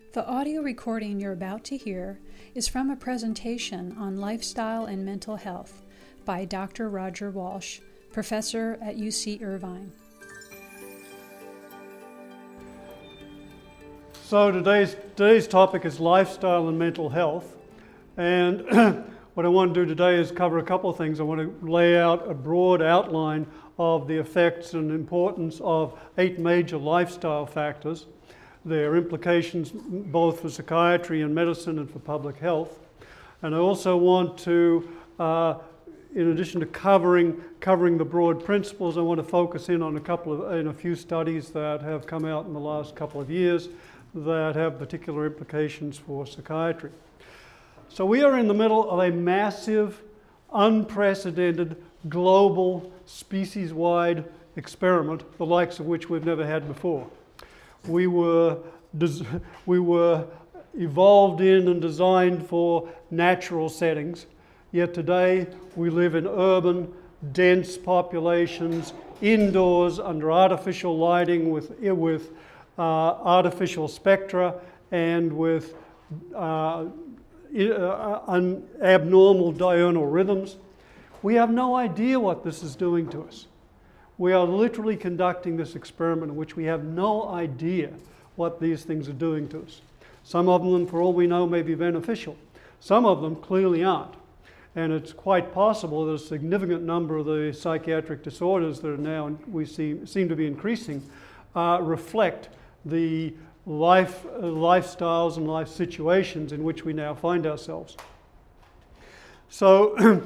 The audio recording you're about to hear is from a presentation on lifestyle and mental health by Dr. Roger Walsh, professor at UC Irvine. So today's topic is lifestyle and mental health, and what I want to do today is cover a couple of things. I want to lay out a broad outline of the effects and importance of 8 major lifestyle factors, their implications both for psychiatry and medicine and for public health. And I also want to, in addition to covering the broad principles, I want to focus in on a few studies that have come out in the last couple of years that have particular implications for psychiatry. So we are in the middle of a massive, unprecedented, global, species-wide experiment, the likes of which we've never had before. We were evolved in and designed for natural settings, yet today we live in urban, dense populations, indoors under artificial lighting with artificial spectra and with abnormal diurnal rhythms. We have no idea what this is doing to us. We are literally conducting this experiment in which we have no idea what these things are doing to us. Some of them, for all we know, may be beneficial. Some of them clearly aren't. And it's quite possible that a significant number of the psychiatric disorders that are now seem to be increasing reflect the lifestyles and life situations in which we now find ourselves. So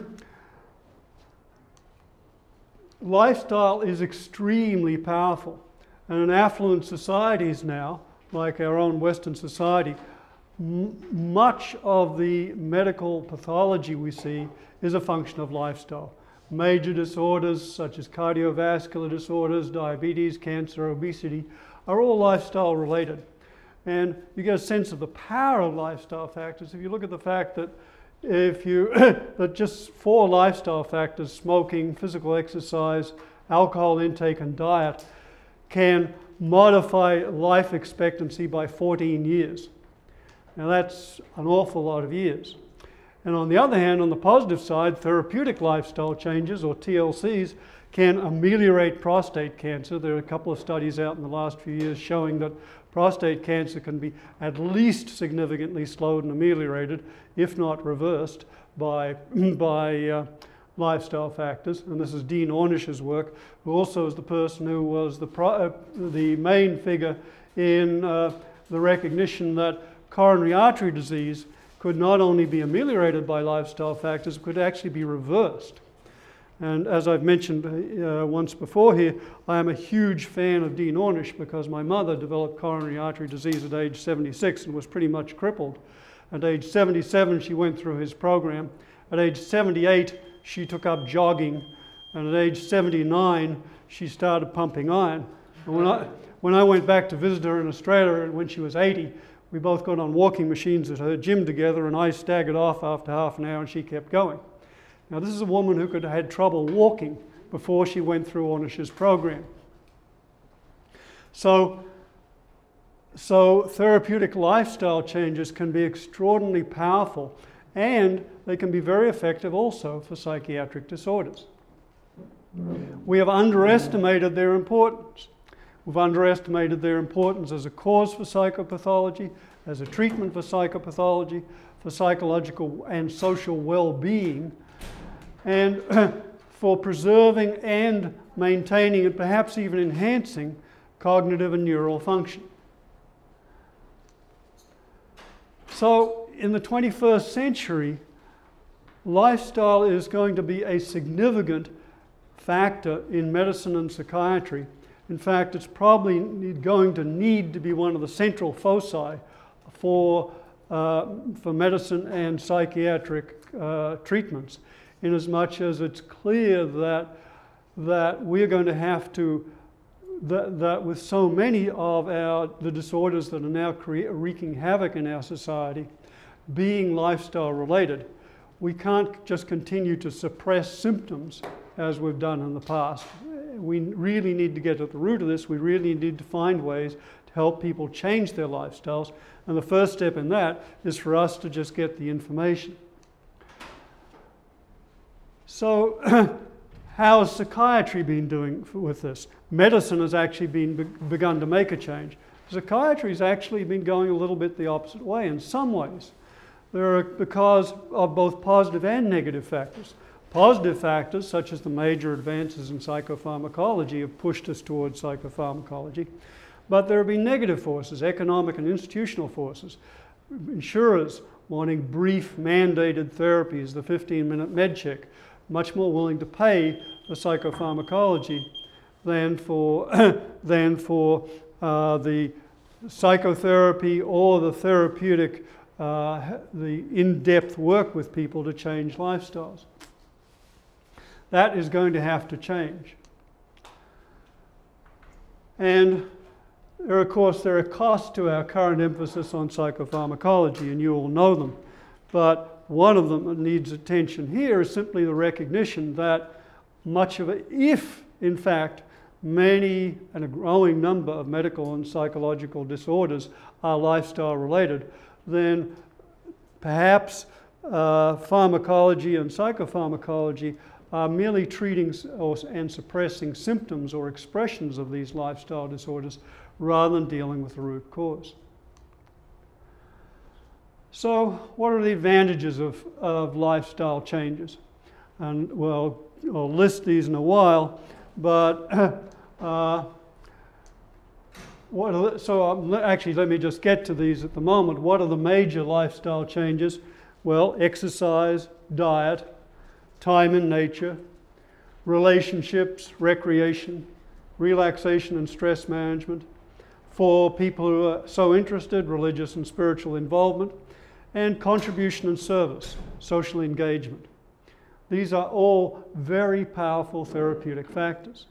lifestyle is extremely powerful, and in affluent societies now, like our own Western society, much of the medical pathology we see is a function of lifestyle. Major disorders such as cardiovascular disorders, diabetes, cancer, obesity are all lifestyle related. And you get a sense of the power of lifestyle factors if you look at the fact that that just 4 lifestyle factors, smoking, physical exercise, alcohol intake, and diet, can modify life expectancy by 14 years. Now that's an awful lot of years. And on the other hand, on the positive side, therapeutic lifestyle changes, or TLCs, can ameliorate prostate cancer. There are a couple of studies out in the last few years showing that prostate cancer can be at least significantly slowed and ameliorated, if not reversed, by lifestyle factors. And this is Dean Ornish's work, who also is the person who was the main figure in the recognition that coronary artery disease could not only be ameliorated by lifestyle factors, it could actually be reversed. And as I've mentioned once before here, I am a huge fan of Dean Ornish because my mother developed coronary artery disease at age 76 and was pretty much crippled. At age 77, she went through his program. At age 78, she took up jogging. And at age 79, she started pumping iron. And when I went back to visit her in Australia when she was 80, we both got on walking machines at her gym together, and I staggered off after half an hour and she kept going. Now, this is a woman who could have had trouble walking before she went through Ornish's program. So therapeutic lifestyle changes can be extraordinarily powerful, and they can be very effective also for psychiatric disorders. We have underestimated their importance. We've underestimated their importance as a cause for psychopathology, as a treatment for psychopathology, for psychological and social well-being, and for preserving and maintaining and perhaps even enhancing cognitive and neural function. So in the 21st century, lifestyle is going to be a significant factor in medicine and psychiatry. In fact, it's probably going to need to be one of the central foci for medicine and psychiatric treatments, inasmuch as it's clear that we're going to have to, that with so many of the disorders that are now wreaking havoc in our society being lifestyle related, we can't just continue to suppress symptoms as we've done in the past. We really need to get at the root of this. We really need to find ways to help people change their lifestyles. And the first step in that is for us to just get the information. So how has psychiatry been doing with this? Medicine has actually begun to make a change. Psychiatry has actually been going a little bit the opposite way in some ways. Because of both positive and negative factors. Positive factors, such as the major advances in psychopharmacology, have pushed us towards psychopharmacology. But there have been negative forces, economic and institutional forces. Insurers wanting brief mandated therapies, the 15-minute med check, much more willing to pay for psychopharmacology than for the psychotherapy or the therapeutic, the in-depth work with people to change lifestyles. That is going to have to change. And of course, there are costs to our current emphasis on psychopharmacology, and you all know them. But one of them that needs attention here is simply the recognition that much of it, if in fact many and a growing number of medical and psychological disorders are lifestyle related, then perhaps pharmacology and psychopharmacology are merely treating and suppressing symptoms or expressions of these lifestyle disorders rather than dealing with the root cause. So what are the advantages of lifestyle changes? And well, I'll list these in a while, but actually let me just get to these at the moment. What are the major lifestyle changes? Well, exercise, diet, time in nature, relationships, recreation, relaxation and stress management. For people who are so interested, religious and spiritual involvement, and contribution and service, social engagement. These are all very powerful therapeutic factors.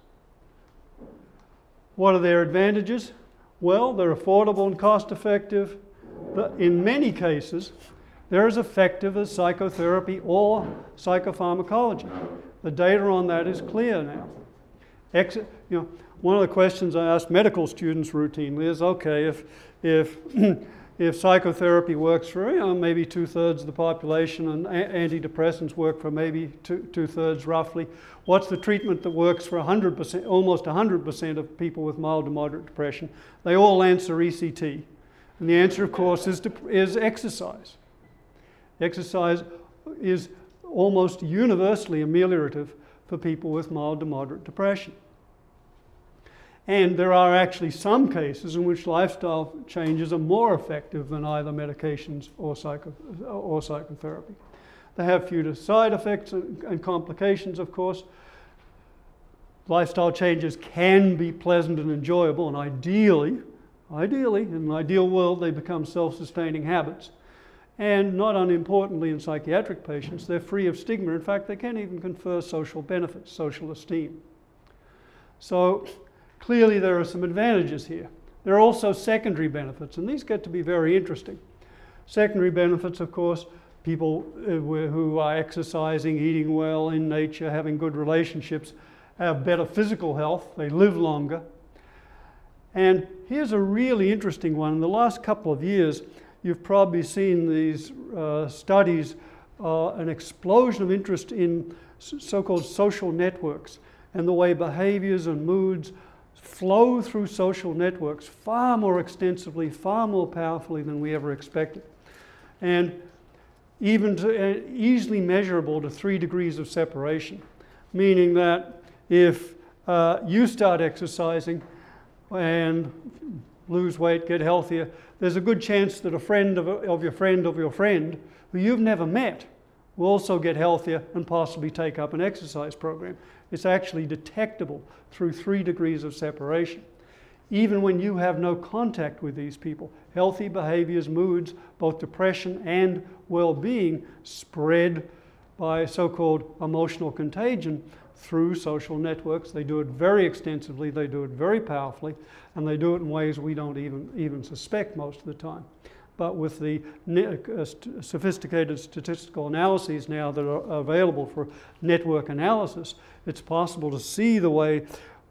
What are their advantages? Well, they're affordable and cost-effective. In many cases, they're as effective as psychotherapy or psychopharmacology. The data on that is clear now. One of the questions I ask medical students routinely is, okay, if psychotherapy works for maybe 2/3 of the population and antidepressants work for maybe two-thirds roughly, what's the treatment that works for 100%, almost 100% of people with mild to moderate depression? They all answer ECT. And the answer, of course, is exercise. Exercise is almost universally ameliorative for people with mild to moderate depression. And there are actually some cases in which lifestyle changes are more effective than either medications or psychotherapy. They have fewer side effects and complications, of course. Lifestyle changes can be pleasant and enjoyable, and ideally, in an ideal world, they become self-sustaining habits. And not unimportantly in psychiatric patients, they're free of stigma. In fact, they can even confer social benefits, social esteem. So clearly there are some advantages here. There are also secondary benefits, and these get to be very interesting. Secondary benefits, of course, people who are exercising, eating well, in nature, having good relationships, have better physical health, they live longer. And here's a really interesting one. In the last couple of years, you've probably seen these studies, an explosion of interest in so-called social networks and the way behaviors and moods flow through social networks far more extensively, far more powerfully than we ever expected. And even easily measurable to 3 degrees of separation, meaning that if you start exercising and lose weight, get healthier, there's a good chance that a friend of your friend of your friend who you've never met will also get healthier and possibly take up an exercise program. It's actually detectable through 3 degrees of separation. Even when you have no contact with these people, healthy behaviors, moods, both depression and well-being spread by so-called emotional contagion through social networks. They do it very extensively, they do it very powerfully, and they do it in ways we don't even suspect most of the time. But with the sophisticated statistical analyses now that are available for network analysis, it's possible to see the way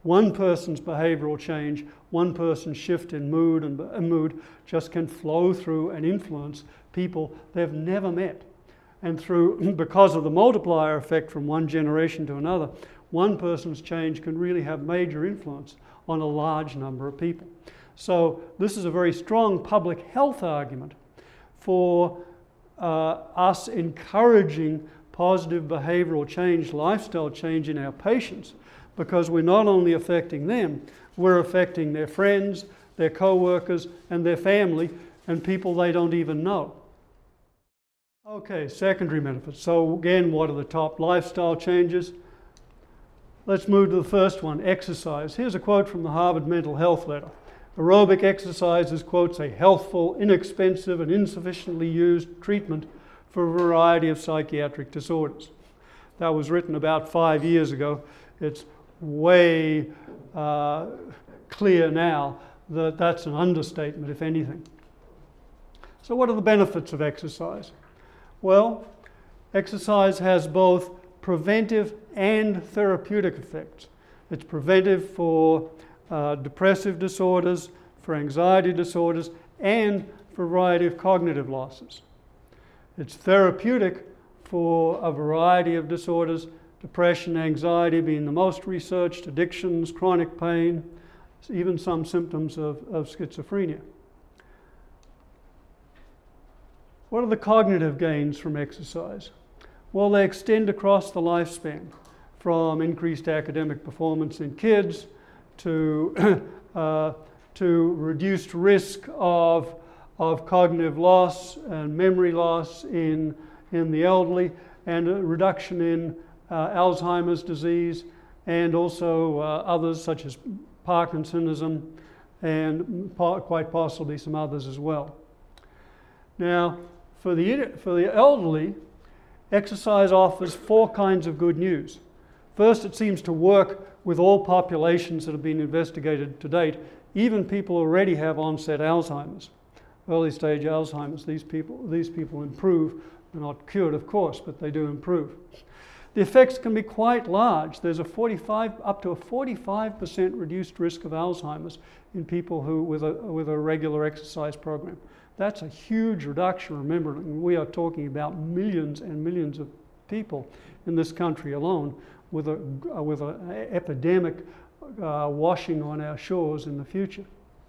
One person's behavioral change, one person's shift in mood and mood just can flow through and influence people they've never met. And because of the multiplier effect from one generation to another, one person's change can really have major influence on a large number of people. So this is a very strong public health argument for us encouraging positive behavioral change, lifestyle change in our patients, because we're not only affecting them, we're affecting their friends, their co-workers, and their family, and people they don't even know. Okay, secondary benefits. So again, what are the top lifestyle changes? Let's move to the first one, exercise. Here's a quote from the Harvard Mental Health Letter. Aerobic exercise is, quotes, a healthful, inexpensive, and insufficiently used treatment for a variety of psychiatric disorders. That was written about 5 years ago. It's way clear now that that's an understatement, if anything. So what are the benefits of exercise? Well, exercise has both preventive and therapeutic effects. It's preventive for depressive disorders, for anxiety disorders, and for a variety of cognitive losses. It's therapeutic for a variety of disorders, depression, anxiety being the most researched, addictions, chronic pain, even some symptoms of schizophrenia. What are the cognitive gains from exercise? Well, they extend across the lifespan, from increased academic performance in kids to reduced risk of cognitive loss and memory loss in the elderly, and a reduction in Alzheimer's disease, and also others such as Parkinsonism, and quite possibly some others as well. Now, for the elderly, exercise offers 4 kinds of good news. First, it seems to work with all populations that have been investigated to date, even people who already have onset Alzheimer's, early stage Alzheimer's. These people improve. They're not cured, of course, but they do improve. The effects can be quite large. There's up to a 45% reduced risk of Alzheimer's in people who with a regular exercise program. That's a huge reduction. Remember, we are talking about millions and millions of people in this country alone with an epidemic washing on our shores in the future.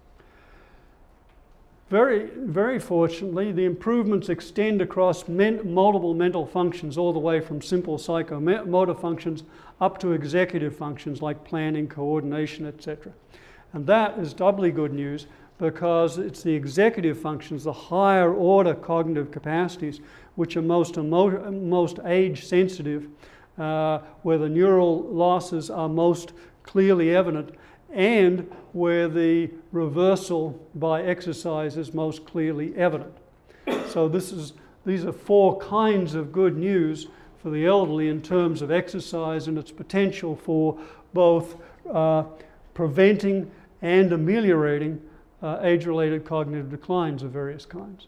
Very, very fortunately, the improvements extend across multiple mental functions, all the way from simple psychomotor functions up to executive functions like planning, coordination, etc. And that is doubly good news, because it's the executive functions, the higher order cognitive capacities, which are most age sensitive, where the neural losses are most clearly evident, and where the reversal by exercise is most clearly evident. So these are 4 kinds of good news for the elderly in terms of exercise and its potential for both preventing and ameliorating age-related cognitive declines of various kinds.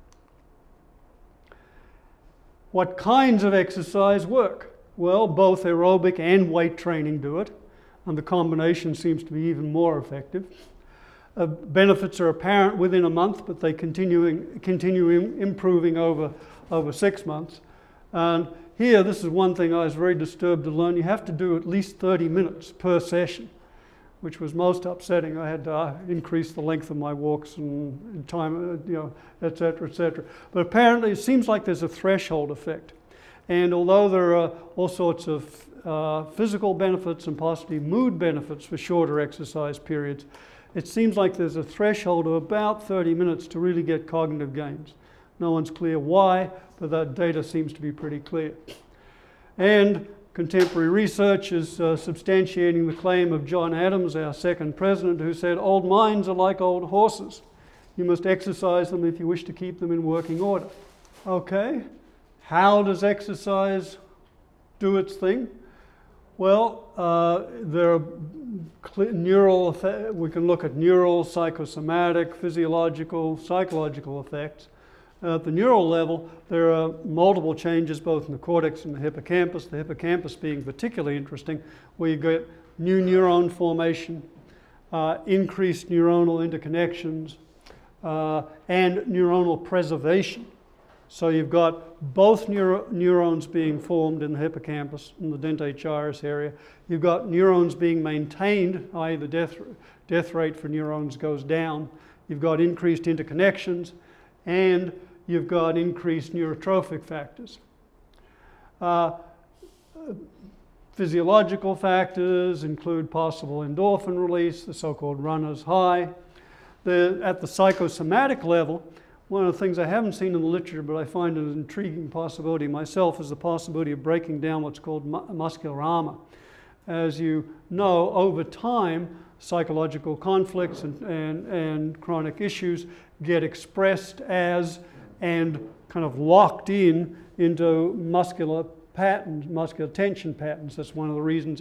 What kinds of exercise work? Well, both aerobic and weight training do it, and the combination seems to be even more effective. Benefits are apparent within a month, but they continue improving over 6 months. And here, this is one thing I was very disturbed to learn. You have to do at least 30 minutes per session, which was most upsetting. I had to increase the length of my walks and time, et cetera, et cetera. But apparently, it seems like there's a threshold effect. And although there are all sorts of physical benefits and possibly mood benefits for shorter exercise periods, it seems like there's a threshold of about 30 minutes to really get cognitive gains. No one's clear why, but that data seems to be pretty clear. And contemporary research is substantiating the claim of John Adams, our second president, who said, "Old minds are like old horses. You must exercise them if you wish to keep them in working order." Okay, how does exercise do its thing? Well, there are we can look at neural, psychosomatic, physiological, psychological effects. At the neural level, there are multiple changes both in the cortex and the hippocampus being particularly interesting, where you get new neuron formation, increased neuronal interconnections, and neuronal preservation. So you've got both neurons being formed in the hippocampus, in the dentate gyrus area. You've got neurons being maintained, i.e. the death rate for neurons goes down. You've got increased interconnections, and you've got increased neurotrophic factors. Physiological factors include possible endorphin release, the so-called runner's high. At the psychosomatic level, one of the things I haven't seen in the literature, but I find an intriguing possibility myself, is the possibility of breaking down what's called muscular armor. As you know, over time, psychological conflicts and chronic issues get expressed as and kind of locked into muscular patterns, muscular tension patterns. That's one of the reasons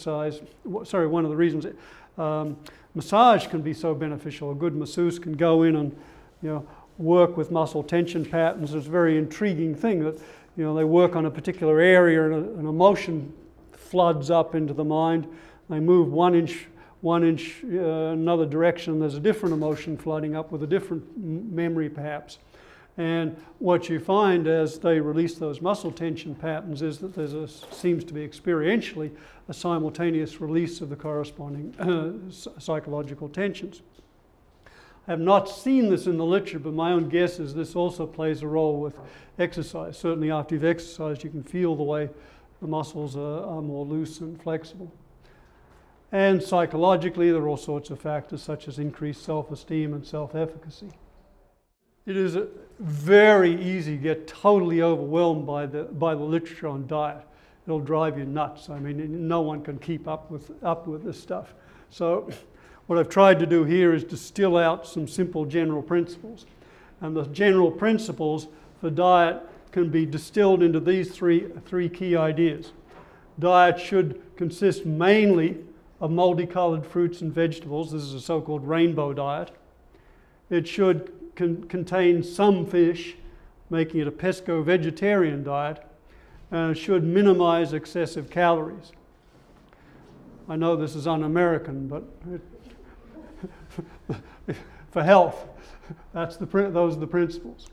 massage can be so beneficial. A good masseuse can go in and, work with muscle tension patterns. It's a very intriguing thing that, they work on a particular area and an emotion floods up into the mind. They move one inch another direction. There's a different emotion flooding up with a different memory perhaps. And what you find as they release those muscle tension patterns is that seems to be experientially a simultaneous release of the corresponding psychological tensions. I have not seen this in the literature, but my own guess is this also plays a role with exercise. Certainly after you've exercised, you can feel the way the muscles are more loose and flexible. And psychologically, there are all sorts of factors such as increased self-esteem and self-efficacy. It is very easy to get totally overwhelmed by the literature on diet. It'll drive you nuts. I mean, no one can keep up with this stuff. So what I've tried to do here is distill out some simple general principles. And the general principles for diet can be distilled into these three key ideas. Diet should consist mainly of multicolored fruits and vegetables. This is a so-called rainbow diet. It should contain some fish, making it a pesco-vegetarian diet, and it should minimize excessive calories. I know this is un-American, but for health, those are the principles.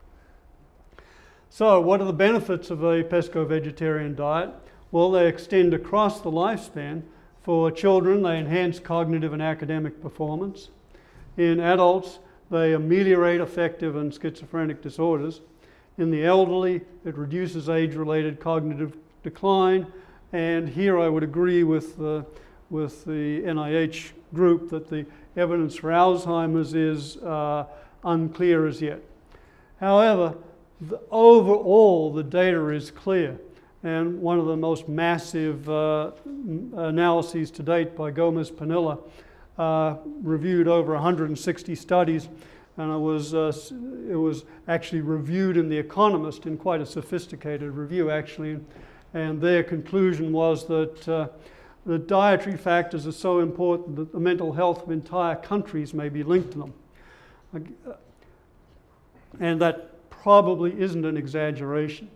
So what are the benefits of a pesco-vegetarian diet? Well, they extend across the lifespan. For children, they enhance cognitive and academic performance. In adults, they ameliorate affective and schizophrenic disorders. In the elderly, it reduces age-related cognitive decline. And here I would agree with the NIH group that the evidence for Alzheimer's is unclear as yet. However, overall, the data is clear. And one of the most massive analyses to date by Gomez-Panilla reviewed over 160 studies, and it was actually reviewed in The Economist in quite a sophisticated review, actually. And their conclusion was that the dietary factors are so important that the mental health of entire countries may be linked to them. And that probably isn't an exaggeration.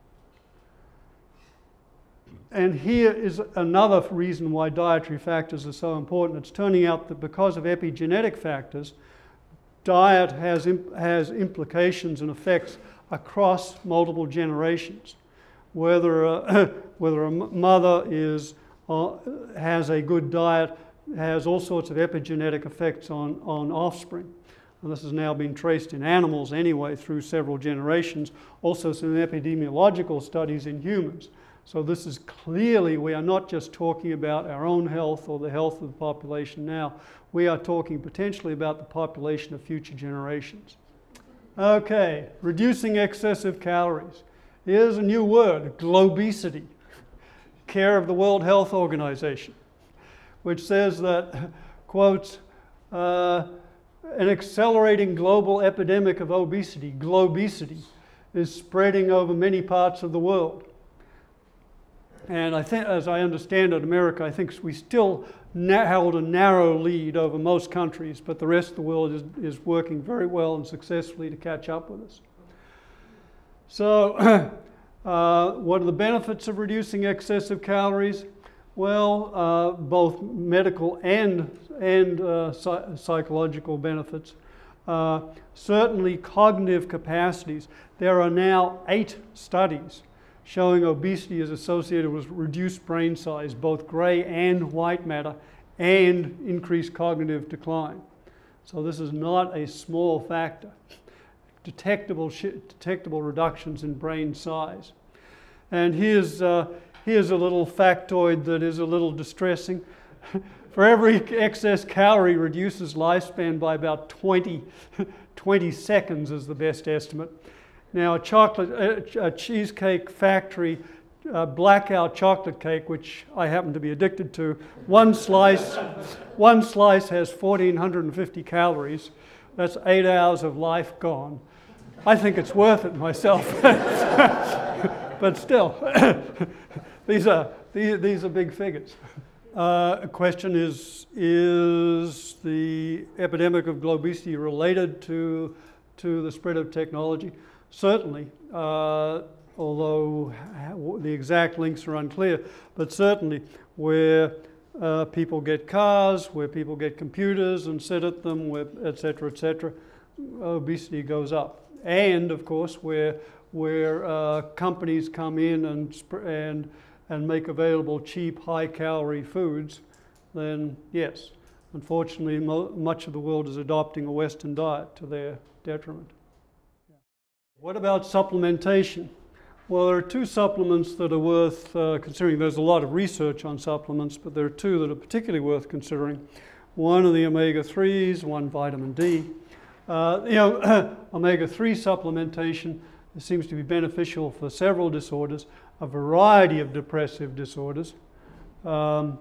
And here is another reason why dietary factors are so important. It's turning out that because of epigenetic factors, diet has implications and effects across multiple generations. Whether a mother has a good diet has all sorts of epigenetic effects on offspring. And this has now been traced in animals anyway through several generations, also some epidemiological studies in humans. So this is clearly, we are not just talking about our own health or the health of the population now. We are talking potentially about the population of future generations. Okay, reducing excessive calories. Here's a new word, globesity, care of the World Health Organization, which says that, quotes, an accelerating global epidemic of obesity, globesity, is spreading over many parts of the world. And I think, as I understand it, America, I think we still held a narrow lead over most countries, but the rest of the world is working very well and successfully to catch up with us. So, what are the benefits of reducing excessive calories? Well, both medical and psychological benefits. Certainly cognitive capacities. There are now 8 studies showing obesity is associated with reduced brain size, both gray and white matter, and increased cognitive decline. So this is not a small factor. Detectable reductions in brain size. And here's a little factoid that is a little distressing. For every excess calorie reduces lifespan by about 20 seconds is the best estimate. Now a Cheesecake Factory blackout chocolate cake, which I happen to be addicted to, one slice has 1,450 calories. That's 8 hours of life gone. I think it's worth it myself. But still, these are big figures. A question is the epidemic of obesity related to the spread of technology? Certainly, although the exact links are unclear, but certainly where people get cars, where people get computers and sit at them, et cetera, obesity goes up. And of course, where companies come in and make available cheap, high-calorie foods, then yes, unfortunately, much of the world is adopting a Western diet to their detriment. What about supplementation? Well, there are 2 supplements that are worth considering. There's a lot of research on supplements, but there are 2 that are particularly worth considering. One are the omega-3s, one vitamin D. Omega-3 supplementation seems to be beneficial for several disorders, a variety of depressive disorders. Both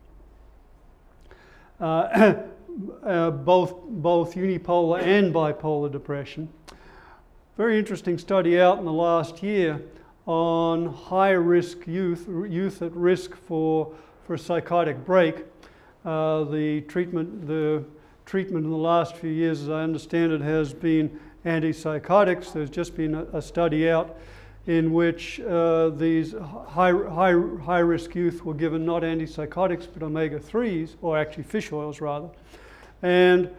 unipolar and bipolar depression. Very interesting study out in the last year on high-risk youth at risk for psychotic break. The treatment in the last few years, as I understand it, has been antipsychotics. There's just been a study out in which these high-risk youth were given not antipsychotics but omega-3s, or actually fish oils rather, and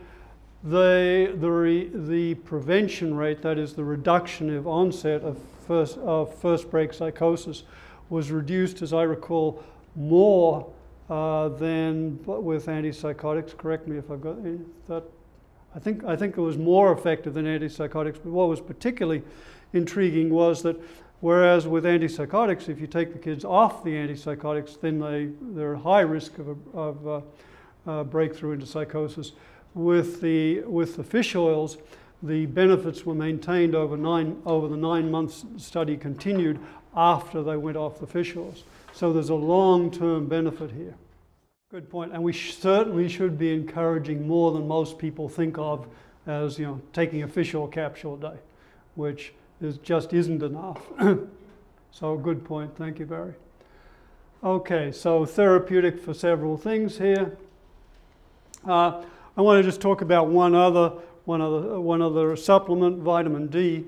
the prevention rate, that is the reduction of onset of first break psychosis, was reduced, as I recall, more than with antipsychotics. Correct me if I've got that. I think it was more effective than antipsychotics. But what was particularly intriguing was that whereas with antipsychotics, if you take the kids off the antipsychotics, then they're at high risk of breakthrough into psychosis. With the fish oils, the benefits were maintained over the 9 months study continued after they went off the fish oils. So there's a long-term benefit here. Good point. And we certainly should be encouraging more than most people think of as, taking a fish oil capsule a day, which just isn't enough. So good point. Thank you, Barry. Okay, so therapeutic for several things here. I want to just talk about one other supplement, vitamin D,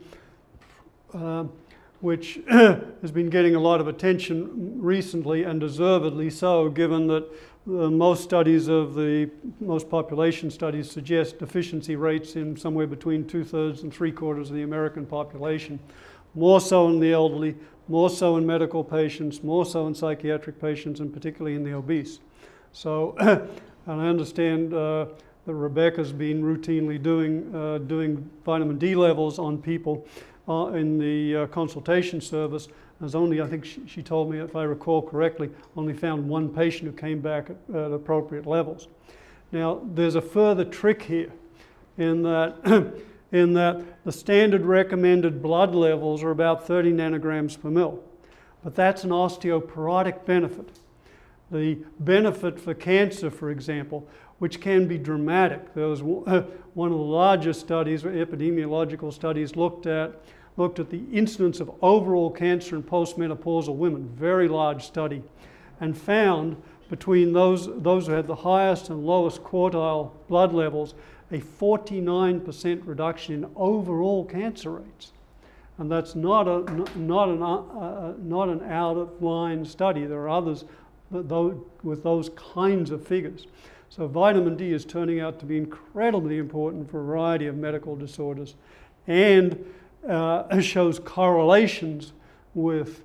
which has been getting a lot of attention recently, and deservedly so, given that most population studies suggest deficiency rates in somewhere between 2/3 and 3/4 of the American population. More so in the elderly, more so in medical patients, more so in psychiatric patients, and particularly in the obese. So, and I understand that Rebecca's been routinely doing vitamin D levels on people in the consultation service. There's only, I think she told me, if I recall correctly, only found 1 patient who came back at appropriate levels. Now, there's a further trick here in that the standard recommended blood levels are about 30 nanograms per mil. But that's an osteoporotic benefit. The benefit for cancer, for example, which can be dramatic. There was one of the largest studies, epidemiological studies, looked at the incidence of overall cancer in postmenopausal women, very large study, and found between those who had the highest and lowest quartile blood levels, a 49% reduction in overall cancer rates. And that's not an out-of-line study. There are others with those kinds of figures. So vitamin D is turning out to be incredibly important for a variety of medical disorders, and shows correlations with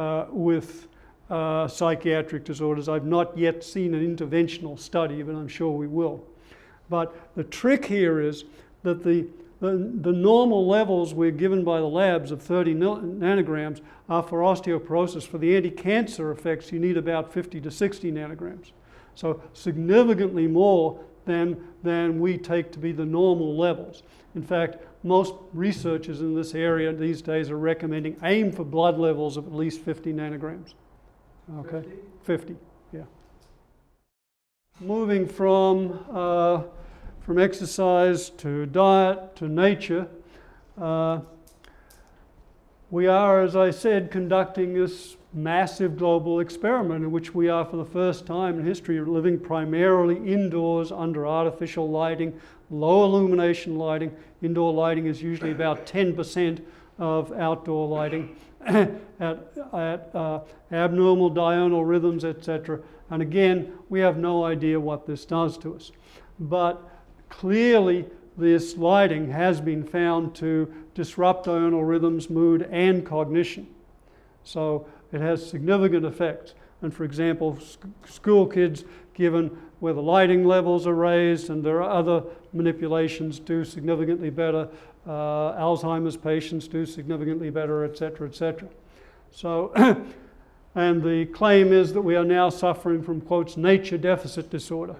psychiatric disorders. I've not yet seen an interventional study, but I'm sure we will. But the trick here is that the normal levels we're given by the labs of 30 nanograms are for osteoporosis. For the anti-cancer effects, you need about 50 to 60 nanograms. So significantly more than we take to be the normal levels. In fact, most researchers in this area these days are recommending aim for blood levels of at least 50 nanograms. Okay? 50, yeah. Moving from exercise to diet to nature, we are, as I said, conducting this massive global experiment in which we are, for the first time in history, living primarily indoors under artificial lighting, low illumination lighting. Indoor lighting is usually about 10% of outdoor lighting, at abnormal diurnal rhythms, etc. And again, we have no idea what this does to us. But clearly, this lighting has been found to disrupt diurnal rhythms, mood, and cognition. So it has significant effects. And for example, school kids given where the lighting levels are raised and there are other manipulations do significantly better. Alzheimer's patients do significantly better, etc., etc. So, and the claim is that we are now suffering from, quotes, nature deficit disorder.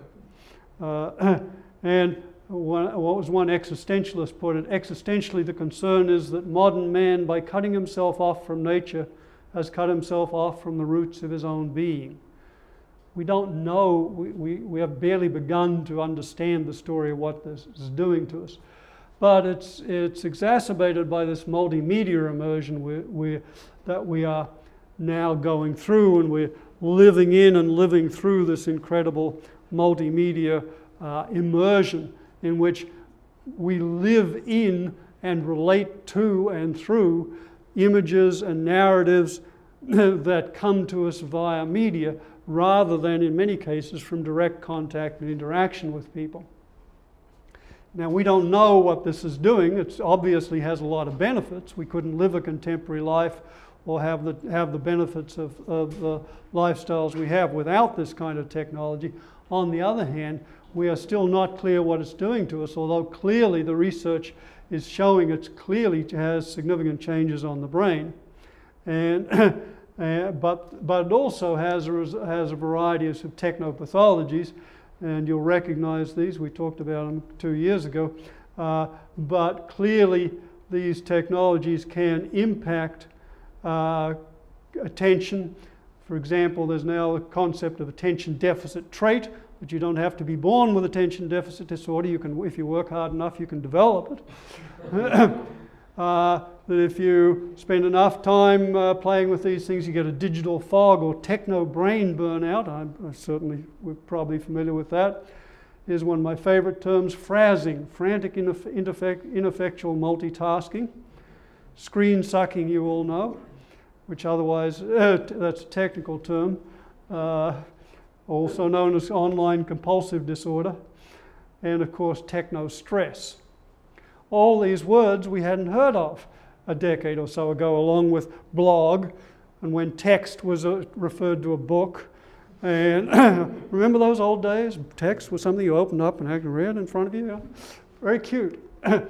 And what was one existentialist put it, existentially the concern is that modern man, by cutting himself off from nature, has cut himself off from the roots of his own being. We don't know, we have barely begun to understand the story of what this is doing to us. But it's exacerbated by this multimedia immersion that we are now going through, and we're living in and living through this incredible multimedia immersion in which we live in and relate to and through images and narratives that come to us via media, rather than, in many cases, from direct contact and interaction with people. Now, we don't know what this is doing. It obviously has a lot of benefits. We couldn't live a contemporary life or have the benefits of the lifestyles we have without this kind of technology. On the other hand, we are still not clear what it's doing to us, although clearly the research is showing it clearly has significant changes on the brain. And but it also has a variety of technopathologies, and you'll recognize these. We talked about them 2 years ago. But clearly these technologies can impact attention. For example, there's now a concept of attention deficit trait, but you don't have to be born with attention deficit disorder. You can, if you work hard enough, you can develop it. That if you spend enough time playing with these things, you get a digital fog or techno brain burnout. We're probably familiar with that. Here's one of my favorite terms, frazzing, frantic, ineffectual multitasking. Screen sucking, you all know, which otherwise, that's a technical term. Also known as online compulsive disorder, and of course techno-stress. All these words we hadn't heard of a decade or so ago, along with blog, and when text was referred to a book. And remember those old days? Text was something you opened up and had read in front of you. Very cute.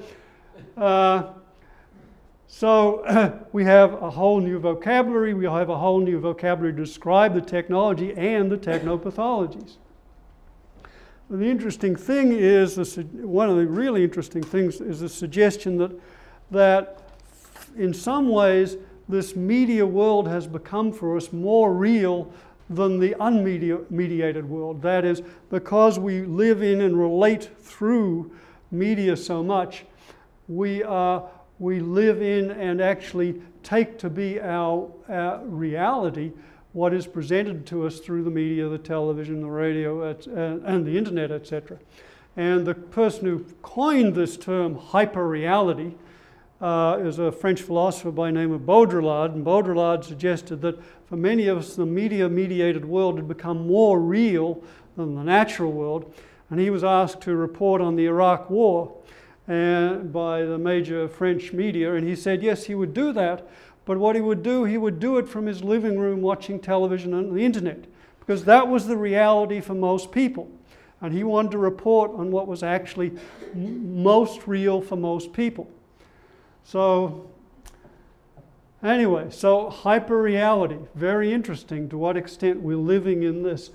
So we have a whole new vocabulary. We have a whole new vocabulary to describe the technology and the technopathologies. The interesting thing is, one of the really interesting things is the suggestion that in some ways this media world has become for us more real than the unmediated world. That is, because we live in and relate through media so much, we live in and actually take to be our reality what is presented to us through the media, the television, the radio, and the internet, etc. And the person who coined this term, hyperreality, is a French philosopher by the name of Baudrillard, and Baudrillard suggested that for many of us the media-mediated world had become more real than the natural world, and he was asked to report on the Iraq War by the major French media, and he said yes, he would do that, but what he would do it from his living room watching television and the internet, because that was the reality for most people. And he wanted to report on what was actually most real for most people. So anyway, so hyperreality, very interesting to what extent we're living in this.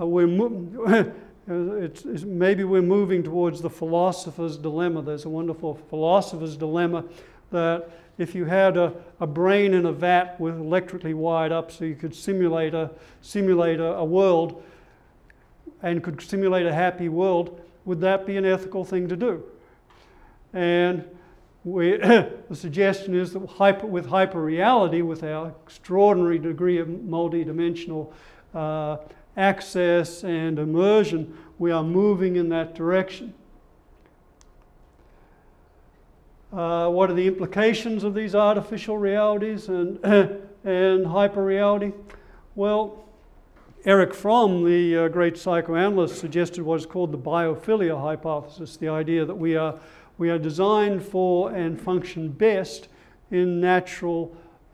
Maybe we're moving towards the philosopher's dilemma. There's a wonderful philosopher's dilemma that if you had a brain in a vat with electrically wired up so you could simulate a world and could simulate a happy world, would that be an ethical thing to do? And the suggestion is that with hyperreality, with our extraordinary degree of multidimensional access and immersion, we are moving in that direction. What are the implications of these artificial realities and hyperreality? Well, Erich Fromm, the great psychoanalyst, suggested what is called the biophilia hypothesis, the idea that we are designed for and function best in natural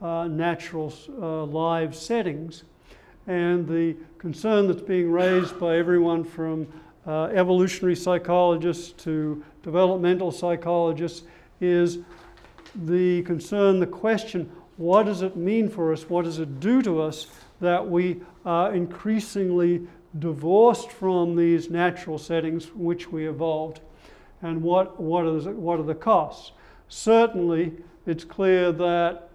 live settings. And the concern that's being raised by everyone from evolutionary psychologists to developmental psychologists is the concern, the question, what does it mean for us, what does it do to us that we are increasingly divorced from these natural settings from which we evolved, and what are the costs? Certainly, it's clear that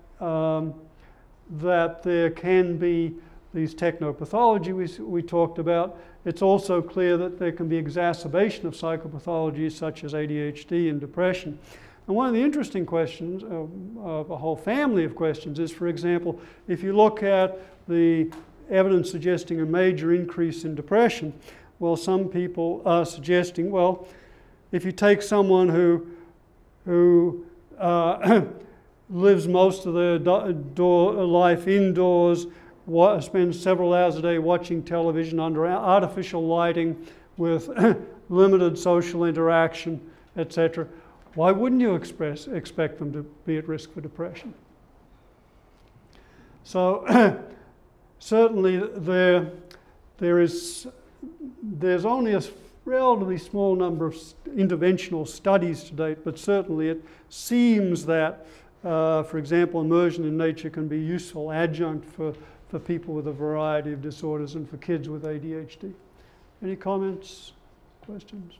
that there can be these technopathology we talked about. It's also clear that there can be exacerbation of psychopathologies such as ADHD and depression. And one of the interesting questions, of a whole family of questions, is, for example, if you look at the evidence suggesting a major increase in depression, well, some people are suggesting, well, if you take someone who lives most of their life indoors, spends several hours a day watching television under artificial lighting with limited social interaction, etc., why wouldn't you expect them to be at risk for depression? So certainly there's only a relatively small number of interventional studies to date, but certainly it seems that, for example, immersion in nature can be a useful adjunct for people with a variety of disorders and for kids with ADHD. Any comments, questions?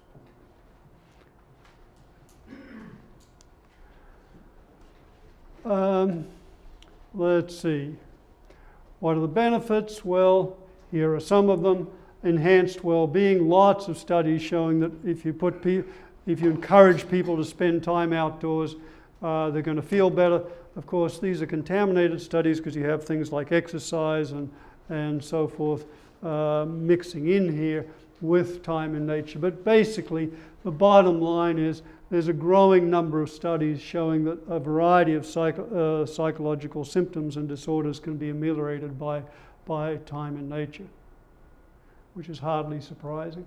Let's see. What are the benefits? Well, here are some of them. Enhanced well-being. Lots of studies showing that if you encourage people to spend time outdoors, they're going to feel better. Of course, these are contaminated studies because you have things like exercise and so forth mixing in here with time in nature. But basically, the bottom line is there's a growing number of studies showing that a variety of psychological symptoms and disorders can be ameliorated by time in nature, which is hardly surprising.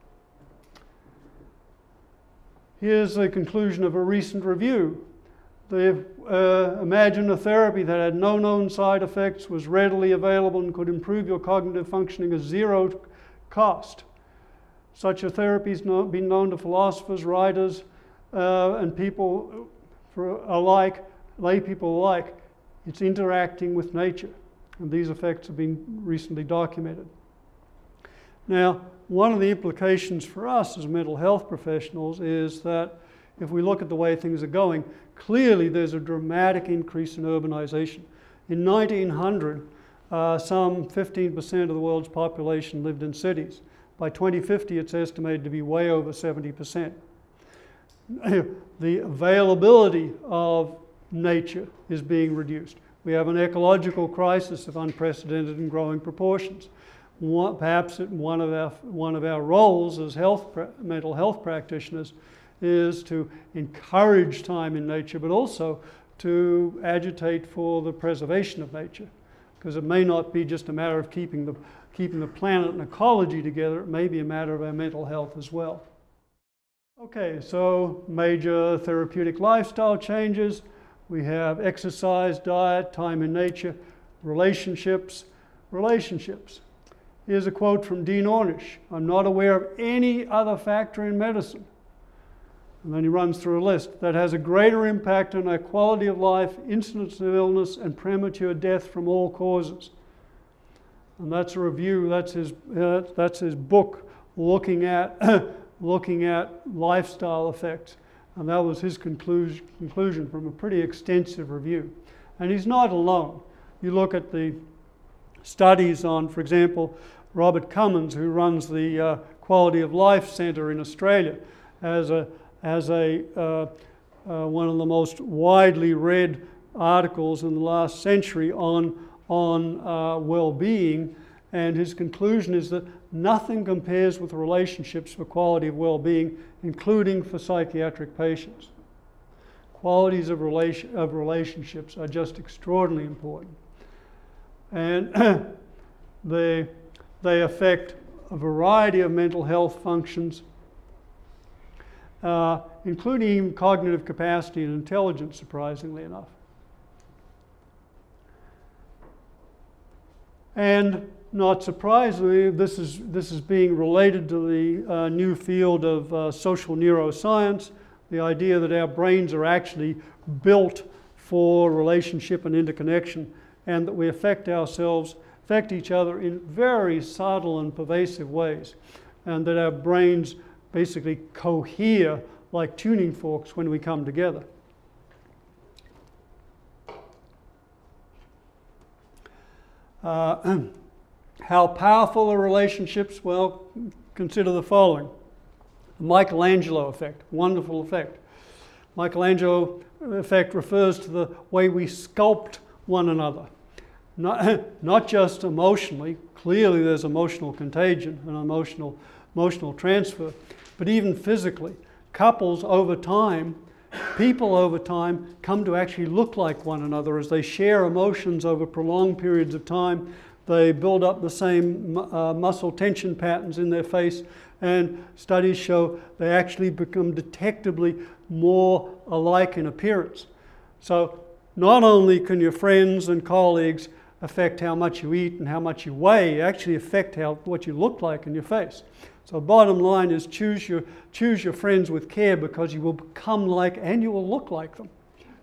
Here's the conclusion of a recent review. They've imagined a therapy that had no known side effects, was readily available, and could improve your cognitive functioning at zero cost. Such a therapy has been known to philosophers, writers, and people alike, lay people alike. It's interacting with nature, and these effects have been recently documented. Now, one of the implications for us as mental health professionals is that if we look at the way things are going, clearly there's a dramatic increase in urbanization. In 1900, some 15% of the world's population lived in cities. By 2050, it's estimated to be way over 70%. The availability of nature is being reduced. We have an ecological crisis of unprecedented and growing proportions. Perhaps one of our roles as mental health practitioners is to encourage time in nature, but also to agitate for the preservation of nature. Because it may not be just a matter of keeping the planet and ecology together, it may be a matter of our mental health as well. Okay, so major therapeutic lifestyle changes. We have exercise, diet, time in nature, relationships. Here's a quote from Dean Ornish: "I'm not aware of any other factor in medicine," and then he runs through a list, "that has a greater impact on our quality of life, incidence of illness, and premature death from all causes." And that's a review, that's his book looking at lifestyle effects. And that was his conclusion from a pretty extensive review. And he's not alone. You look at the studies on, for example, Robert Cummins, who runs the Quality of Life Centre in Australia, as one of the most widely read articles in the last century on well-being, and his conclusion is that nothing compares with relationships for quality of well-being, including for psychiatric patients. Qualities of relationships are just extraordinarily important. And they affect a variety of mental health functions, including cognitive capacity and intelligence, surprisingly enough. And not surprisingly, this is being related to the new field of social neuroscience, the idea that our brains are actually built for relationship and interconnection, and that we affect each other in very subtle and pervasive ways, and that our brains basically cohere like tuning forks when we come together. How powerful are relationships? Well, consider the following. The Michelangelo effect, wonderful effect. Michelangelo effect refers to the way we sculpt one another. Not just emotionally, clearly there's emotional contagion and emotional transfer, but even physically. Couples over time, people over time come to actually look like one another as they share emotions over prolonged periods of time. They build up the same muscle tension patterns in their face, and studies show they actually become detectably more alike in appearance. So not only can your friends and colleagues affect how much you eat and how much you weigh, actually affect what you look like in your face. So bottom line is choose your friends with care, because you will become like and you will look like them.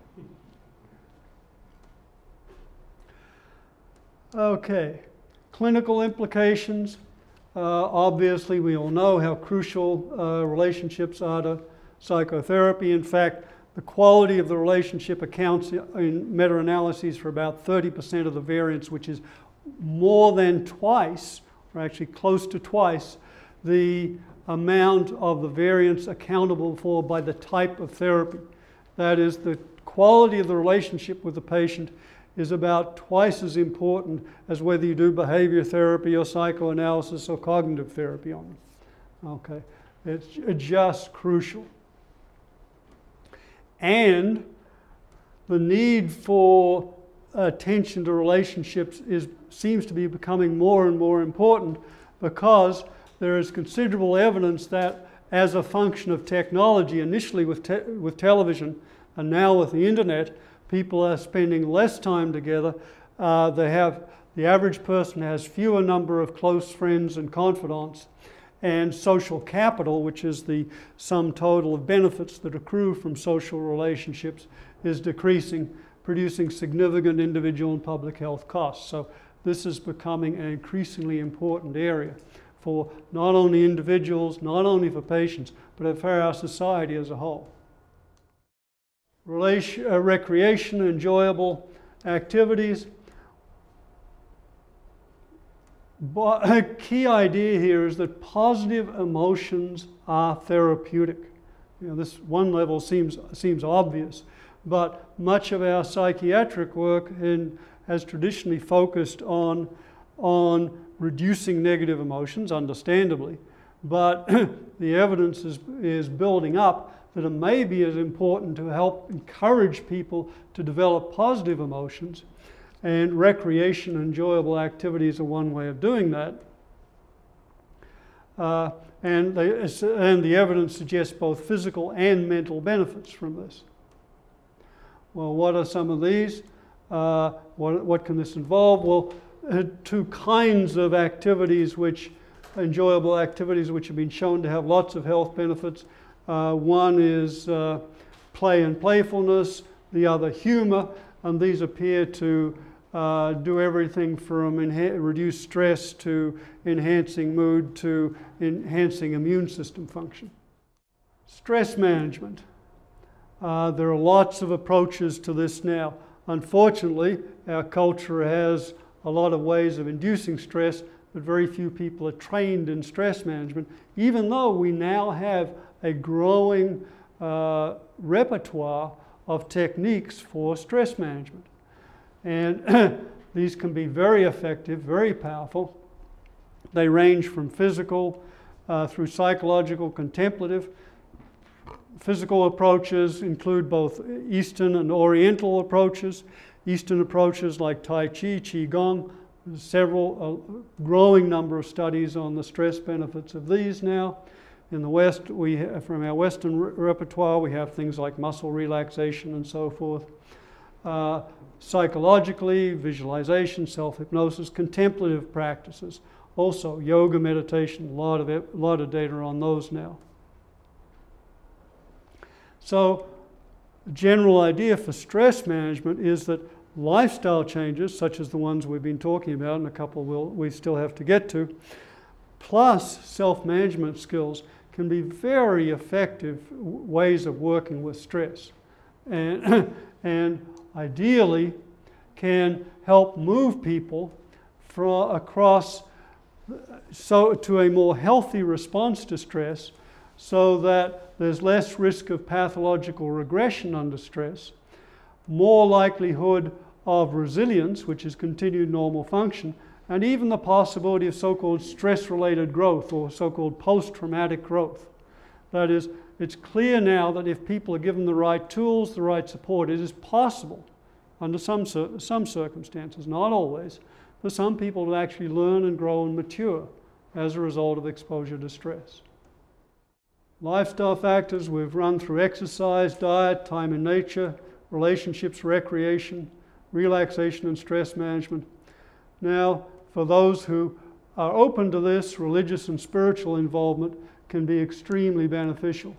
Okay, clinical implications. Obviously, we all know how crucial relationships are to psychotherapy. In fact, the quality of the relationship accounts in meta-analyses for about 30% of the variance, which is more than twice, or actually close to twice, the amount of the variance accountable for by the type of therapy. That is, the quality of the relationship with the patient is about twice as important as whether you do behavior therapy or psychoanalysis or cognitive therapy on them. Okay, it's just crucial. And the need for attention to relationships seems to be becoming more and more important, because there is considerable evidence that as a function of technology, initially with television and now with the internet, people are spending less time together. The average person has fewer number of close friends and confidants, and social capital, which is the sum total of benefits that accrue from social relationships, is decreasing, producing significant individual and public health costs. So this is becoming an increasingly important area for not only individuals, not only for patients, but for our society as a whole. Recreation, enjoyable activities. But a key idea here is that positive emotions are therapeutic. This one level seems obvious, but much of our psychiatric work has traditionally focused on reducing negative emotions, understandably, but the evidence is building up that it may be as important to help encourage people to develop positive emotions, and recreation and enjoyable activities are one way of doing that. And the evidence suggests both physical and mental benefits from this. Well, what are some of these? What can this involve? Well, two kinds of activities, enjoyable activities which have been shown to have lots of health benefits. One is play and playfulness, the other humor, and these appear to do everything from reduce stress to enhancing mood to enhancing immune system function. Stress management. There are lots of approaches to this now. Unfortunately, our culture has a lot of ways of inducing stress, but very few people are trained in stress management, even though we now have a growing repertoire of techniques for stress management. And these can be very effective, very powerful. They range from physical through psychological, contemplative. Physical approaches include both Eastern and Oriental approaches. Eastern approaches like Tai Chi, Qigong, several, growing number of studies on the stress benefits of these now. In the West, from our Western repertoire, we have things like muscle relaxation and so forth. Psychologically, visualization, self-hypnosis, contemplative practices. Also, yoga, meditation, a lot of data on those now. So, the general idea for stress management is that lifestyle changes, such as the ones we've been talking about, and a couple we still have to get to, plus self-management skills can be very effective ways of working with stress. And ideally can help move people to a more healthy response to stress, so that there's less risk of pathological regression under stress, more likelihood of resilience, which is continued normal function, and even the possibility of so-called stress-related growth or so-called post-traumatic growth. That is, it's clear now that if people are given the right tools, the right support, it is possible under some circumstances, not always, for some people to actually learn and grow and mature as a result of exposure to stress. Lifestyle factors, we've run through exercise, diet, time in nature, relationships, recreation, relaxation and stress management. Now, for those who are open to this, religious and spiritual involvement can be extremely beneficial.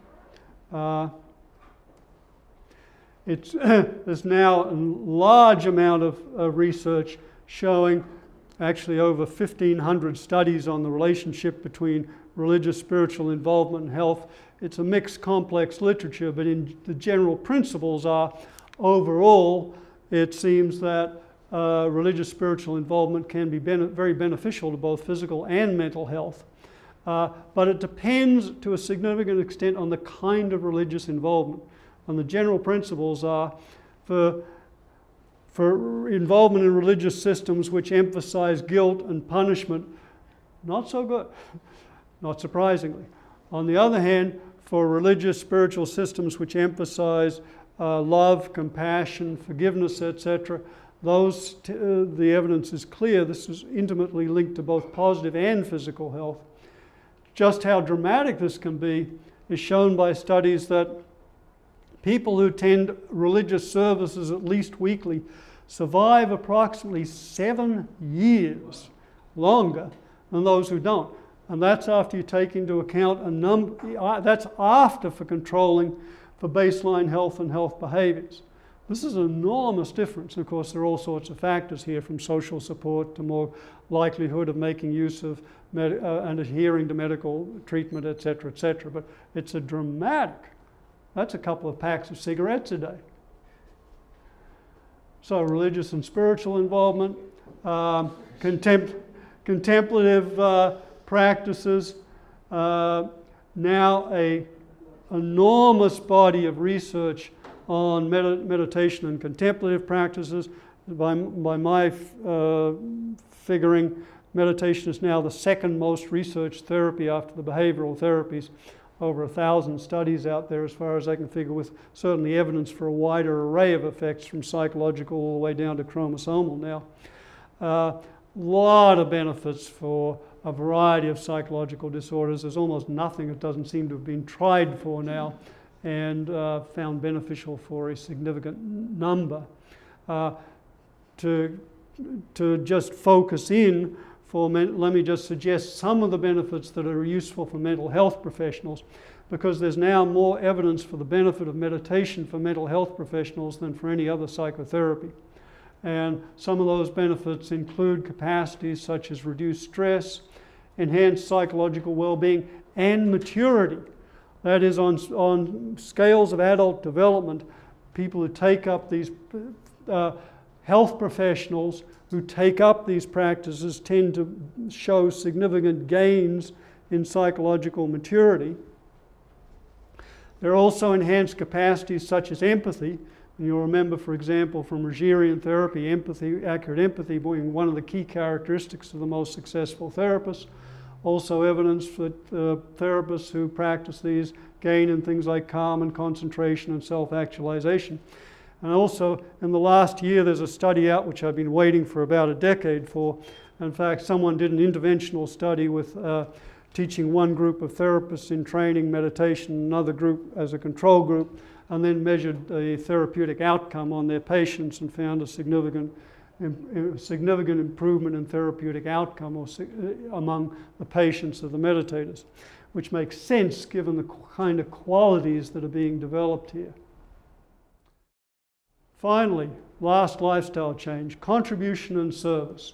There's now a large amount of research showing, actually over 1,500 studies on the relationship between religious, spiritual involvement and health. It's a mixed, complex literature, but the general principles are, overall, it seems that religious, spiritual involvement can be very beneficial to both physical and mental health. But it depends to a significant extent on the kind of religious involvement. And the general principles are for involvement in religious systems which emphasize guilt and punishment, not so good, not surprisingly. On the other hand, for religious spiritual systems which emphasize love, compassion, forgiveness, etc., the evidence is clear. This is intimately linked to both positive and physical health. Just how dramatic this can be is shown by studies that people who attend religious services at least weekly survive approximately 7 years longer than those who don't. And that's after you take into account that's after for controlling for baseline health and health behaviors. This is an enormous difference. Of course, there are all sorts of factors here, from social support to more likelihood of making use of and adhering to medical treatment, etc., etc. But it's a dramatic. That's a couple of packs of cigarettes a day. So religious and spiritual involvement, contemplative practices, now an enormous body of research on meditation and contemplative practices. By my figuring, meditation is now the second most researched therapy after the behavioral therapies. over 1,000 studies out there as far as I can figure, with certainly evidence for a wider array of effects from psychological all the way down to chromosomal now. Lot of benefits for a variety of psychological disorders. There's almost nothing that doesn't seem to have been tried for now and found beneficial for a significant number. To just focus in let me just suggest some of the benefits that are useful for mental health professionals, because there's now more evidence for the benefit of meditation for mental health professionals than for any other psychotherapy. And some of those benefits include capacities such as reduced stress, enhanced psychological well-being, and maturity. That is, on scales of adult development, people who take up these health professionals who take up these practices tend to show significant gains in psychological maturity. There are also enhanced capacities such as empathy. And you'll remember, for example, from Rogerian therapy, accurate empathy being one of the key characteristics of the most successful therapists. Also evidence that therapists who practice these gain in things like calm and concentration and self-actualization. And also, in the last year, there's a study out which I've been waiting for about a decade for. In fact, someone did an interventional study with teaching one group of therapists in training meditation, another group as a control group, and then measured the therapeutic outcome on their patients and found a significant improvement in therapeutic outcome among the patients of the meditators, which makes sense given the kind of qualities that are being developed here. Finally, last lifestyle change, contribution and service.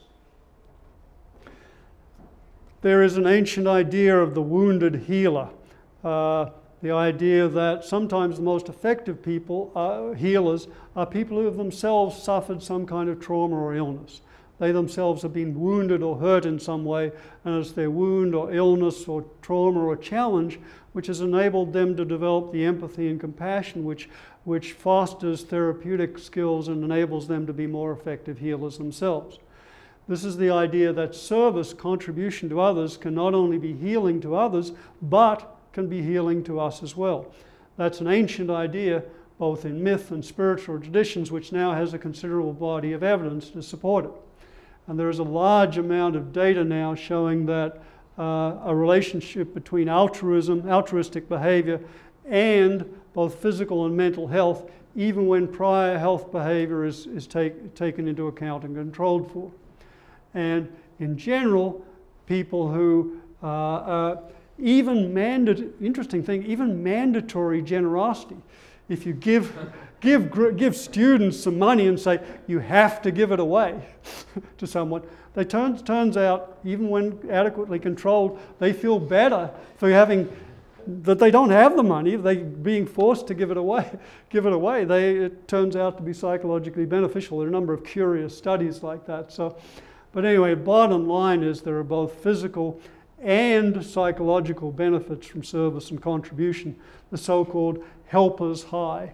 There is an ancient idea of the wounded healer. The idea that sometimes the most effective healers are people who have themselves suffered some kind of trauma or illness. They themselves have been wounded or hurt in some way, and it's their wound or illness or trauma or challenge which has enabled them to develop the empathy and compassion which fosters therapeutic skills and enables them to be more effective healers themselves. This is the idea that service, contribution to others, can not only be healing to others, but can be healing to us as well. That's an ancient idea, both in myth and spiritual traditions, which now has a considerable body of evidence to support it. And there is a large amount of data now showing that a relationship between altruistic behavior, and both physical and mental health, even when prior health behavior is taken into account and controlled for. And in general, people who even mandatory generosity. If you give students some money and say you have to give it away to someone, turns out, even when adequately controlled, they feel better for having that they don't have the money. They being forced to give it away. It turns out to be psychologically beneficial. There are a number of curious studies like that. But anyway, bottom line is there are both physical and psychological benefits from service and contribution, the so-called helper's high.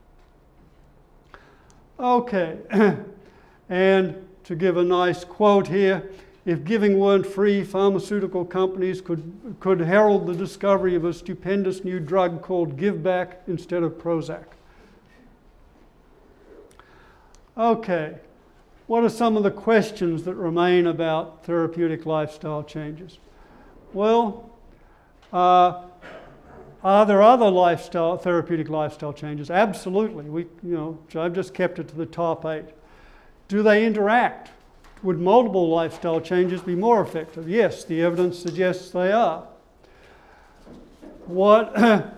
Okay, and to give a nice quote here, if giving weren't free, pharmaceutical companies could herald the discovery of a stupendous new drug called Give Back instead of Prozac. Okay, what are some of the questions that remain about therapeutic lifestyle changes? Well, are there other therapeutic lifestyle changes? Absolutely. I've just kept it to the top 8. Do they interact? Would multiple lifestyle changes be more effective? Yes, the evidence suggests they are. What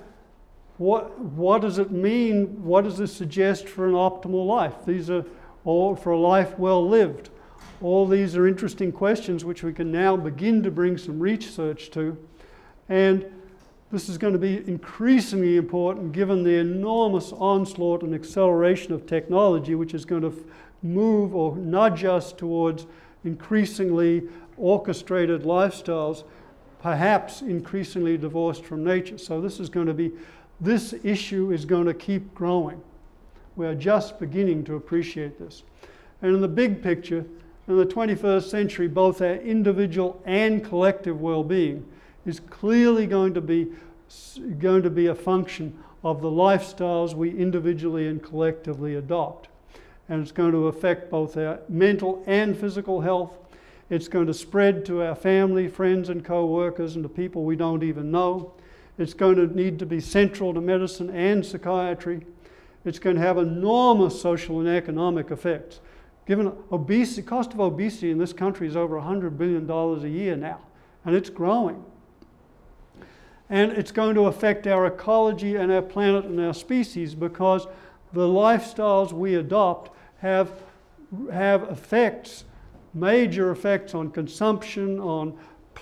does it mean? What does this suggest for an optimal life? These are all for a life well lived. All these are interesting questions which we can now begin to bring some research to. And this is going to be increasingly important given the enormous onslaught and acceleration of technology, which is going to move or nudge us towards increasingly orchestrated lifestyles, perhaps increasingly divorced from nature. So this issue is going to keep growing. We're just beginning to appreciate this. And in the big picture, in the 21st century, both our individual and collective well-being is clearly going to be going to be a function of the lifestyles we individually and collectively adopt. And it's going to affect both our mental and physical health. It's going to spread to our family, friends, and co-workers, and to people we don't even know. It's going to need to be central to medicine and psychiatry. It's going to have enormous social and economic effects. Given obesity, cost of obesity in this country is over $100 billion a year now, and it's growing. And it's going to affect our ecology and our planet and our species, because the lifestyles we adopt have effects, major effects on consumption, on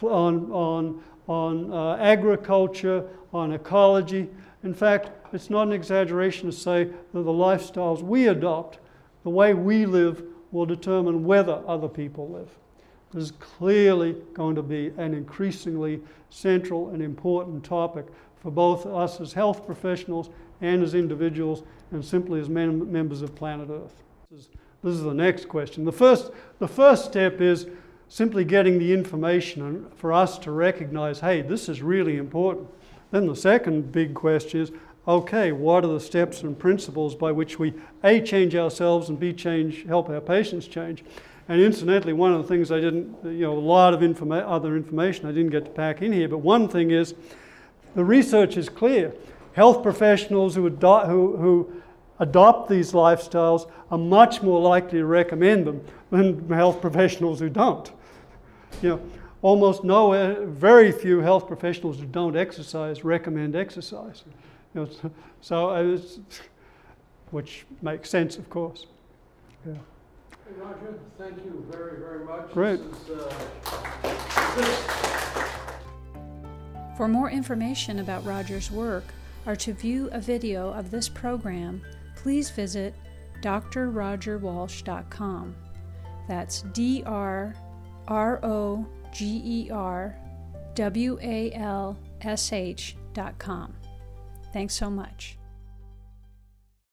agriculture, on ecology. In fact, it's not an exaggeration to say that the lifestyles we adopt, the way we live, will determine whether other people live. This is clearly going to be an increasingly central and important topic for both us as health professionals and as individuals, and simply as members of planet Earth. This is the next question. The first step is simply getting the information and for us to recognize, hey, this is really important. Then the second big question is, okay, what are the steps and principles by which we A, change ourselves, and B, help our patients change? And incidentally, one of the things I didn't, a lot of other information I didn't get to pack in here, but one thing is, the research is clear. Health professionals who adopt these lifestyles are much more likely to recommend them than health professionals who don't. Very few health professionals who don't exercise recommend exercise. Which makes sense, of course. Yeah. Hey, Roger, thank you very, very much. Great. For more information about Roger's work or to view a video of this program, please visit drrogerwalsh.com. That's DRROGERWALSH.com. Thanks so much.